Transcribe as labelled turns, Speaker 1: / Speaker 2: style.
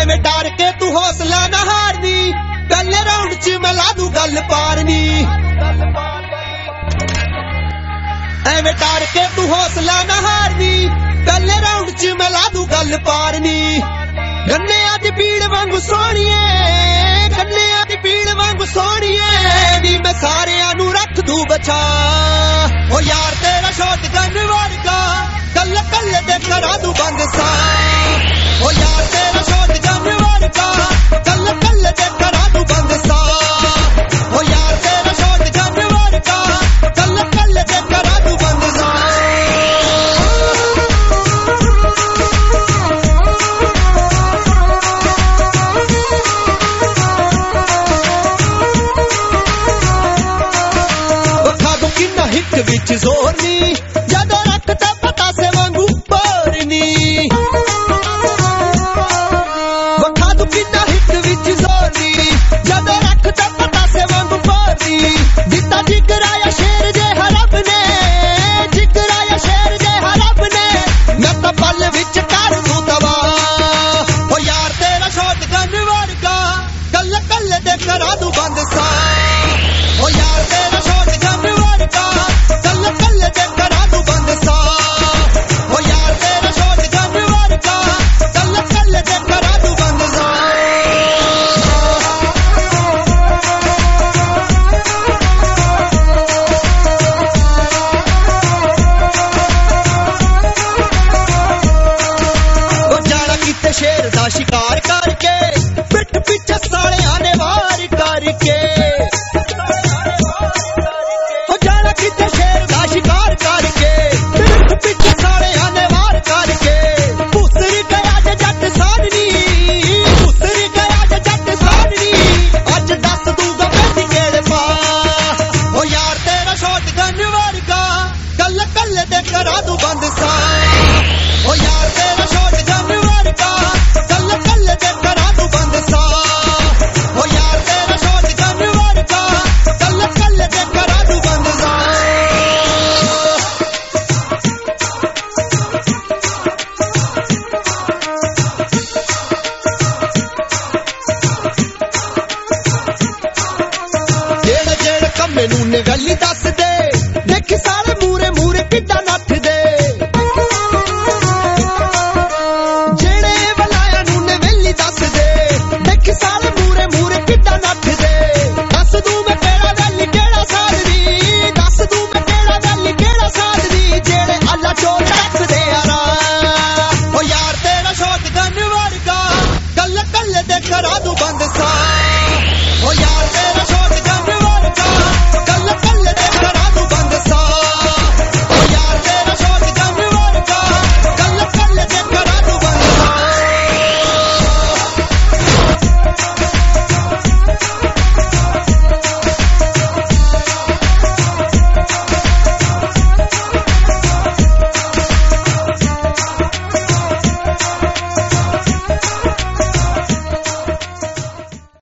Speaker 1: ਐਵੇਂ ਡਰ ਕੇ ਤੂੰ ਹੌਸਲਾ ਨਾ ਹਾਰਨੀ, ਪਹਿਲੇ ਰਾਉਂਡ 'ਚ ਮੈਂ ਲਾ ਦੂੰ ਗੱਲ ਪਾਰਨੀ। ਐਵੇਂ ਡਰ ਕੇ ਤੂੰ ਹੌਸਲਾ ਨਾ ਹਾਰਨੀ, ਪਹਿਲੇ ਰਾਉਂਡ 'ਚ ਮੈਂ ਲਾ ਦੂੰ ਗੱਲ ਪਾਰਨੀ। ਗੰਨਿਆਂ ਦੀ ਪੀੜ ਵਾਂਗੂ ਸੋਹਣੀਏ, ਗੰਨਿਆਂ ਦੀ ਪੀੜ ਵਾਂਗੂ ਸੋਹਣੀਏ, ਨੀ ਮੈਂ ਸਾਰਿਆਂ ਨੂੰ ਰੱਖ ਦੂੰ ਬਚਾ। ਓ ਯਾਰ ਤੇਰਾ ਸ਼ੌਟਗਨ ਵਰਗਾ ਕੱਲੇ ਕੱਲੇ ਤੇ ਕਰਾ ਦੂੰ ਬੰਦ ਸਾ। ਓ ਯਾਰ ਤੇਰਾ ਸ਼ੌਟਗਨ ਵਰਗਾ ਕੱਲੇ ਕੱਲੇ ਤੇ ਕਰਾ ਦੂੰ ਬੰਦ ਸਾ। ਓ ਯਾਰ ਤੇਰਾ ਸ਼ੌਟਗਨ ਵਰਗਾ ਕੱਲੇ ਕੱਲੇ ਤੇ ਕਰਾ ਦੂੰ ਬੰਦ ਸਾ। ਵਿਚ ਜ਼ੋਰ ਨੀ